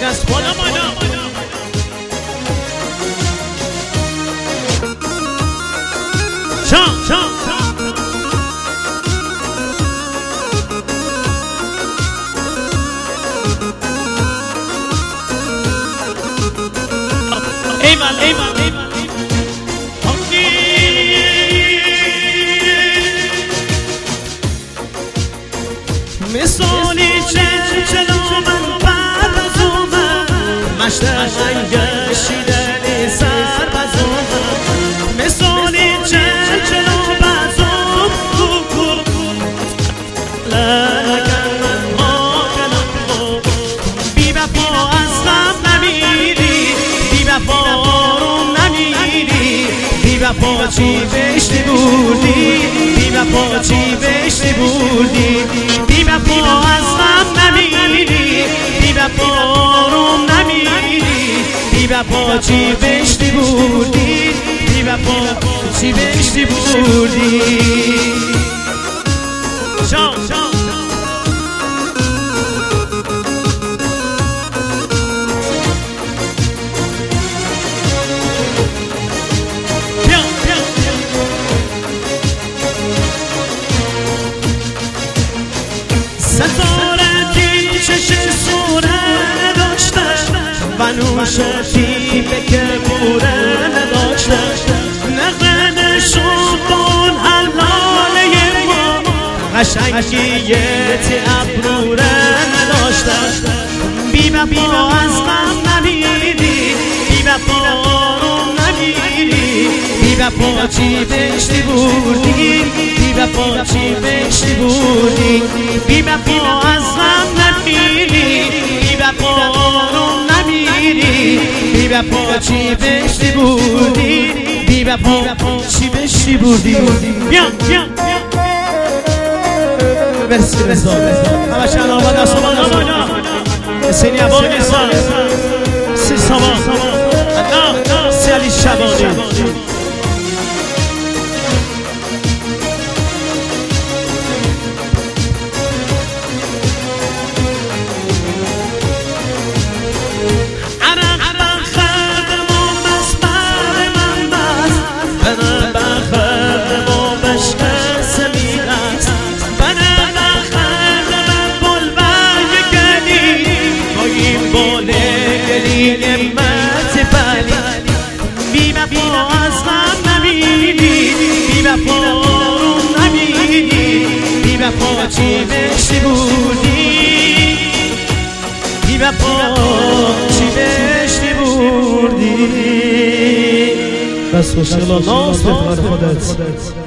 دست بالا بالا شام شام ایمان ایمان ایمان مثالی چلو من بعد از اومد مشتق گشیدن سر بز اومد مثالی چلو بزم لگن من آکنم بی وفا از غم نمیری بی وفا رو نمیری بی وفا چی بشتی بودی بی وفا چی بشتی بودی بی وفا از غم نمیری بی وفا رو نمیری بی وفا چی بشتی بودی بی وفا چی بشتی بودی شام شام ستارتی چش سوره نداشتن و نوشتی به کبوره نداشتن نغمه شدون حلاله ما قشنگیت ابروره نداشتن بی وفا از غم نمیری بی وفا رو نمیری بی وفا چی بشتی بودی بی وفا چی بشتی بودی بی وفا از غم نمیری بی وفا رو نمیری بی وفا چی بشتی بودی بی وفا چی بشتی بودی بیا بیا مرسی رضا همش آباد است سینی عباد نیستن سی سامان نه سی علی شبانی بی وفا از غم نمیری بی وفا رو نمیری بی وفا چی بشتی بودی بی وفا چی بشتی بودی بس خوشگلا ناز بخواد خودت